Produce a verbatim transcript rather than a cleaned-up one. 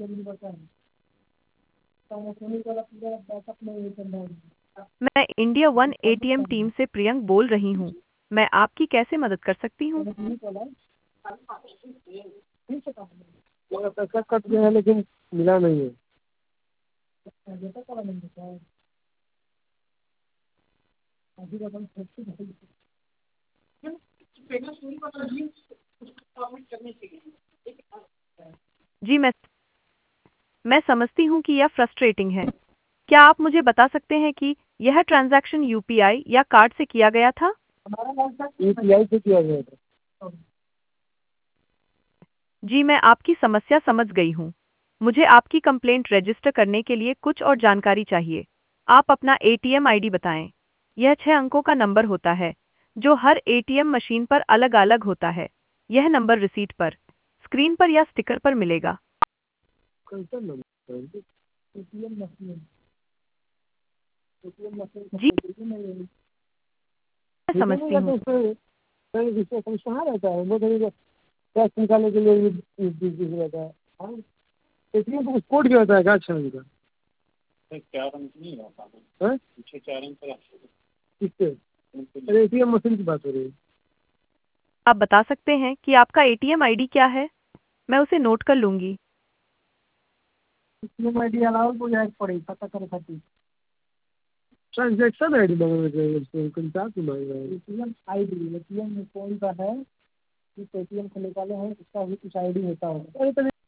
मैं India one ATM team से प्रियंक बोल रही हूँ। मैं आपकी कैसे मदद कर सकती हूँ? मेरा पैसा कट गया है लेकिन मिला नहीं है। जी मैं मैं समझती हूँ कि यह फ्रस्ट्रेटिंग है। क्या आप मुझे बता सकते हैं कि यह ट्रांजैक्शन यूपीआई या कार्ड से किया गया था? यूपीआई से किया गया था। जी मैं आपकी समस्या समझ गई हूँ। मुझे आपकी कंप्लेंट रजिस्टर करने के लिए कुछ और जानकारी चाहिए। आप अपना एटीएम आईडी बताएं। यह छह अंकों का नंबर होता है, जो हर एटीएम मशीन पर अलग-अलग होता है। यह नंबर रिसीट पर, स्क्रीन पर या स्टिकर पर मिलेगा। कैसा नंबर है? एटीएम मशीन एटीएम मशीन का जी तो नहीं है। मैं ठीक है नहीं समझती हूँ। रहता उसमें कहीं विशेष कहाँ रहता है? वो कहीं कैश निकालने के लिए यूज यूज यूज रहता है। हाँ, एटीएम को कोड क्या होता है क्या? अच्छा नहीं चार अंक नहीं होता है पीछे चार अंक का किससे? अरे एटीएम मशीन की बात हो रही है। आप बता सकते हैं कि आपका एटीएम आईडी क्या है? मैं उसे नोट कर लूंगी। एटीएम आई डी अलाउ को जाए पड़ी पता करे खातिर ट्रांजेक्शन आई डी मांग रहे हैं कौन सा की मांग रहे हैं? एटीएम आई डी एटीएम में कौन सा है? इस एटीएम को निकाले हैं उसका भी कुछ आई डी होता है। अरे तो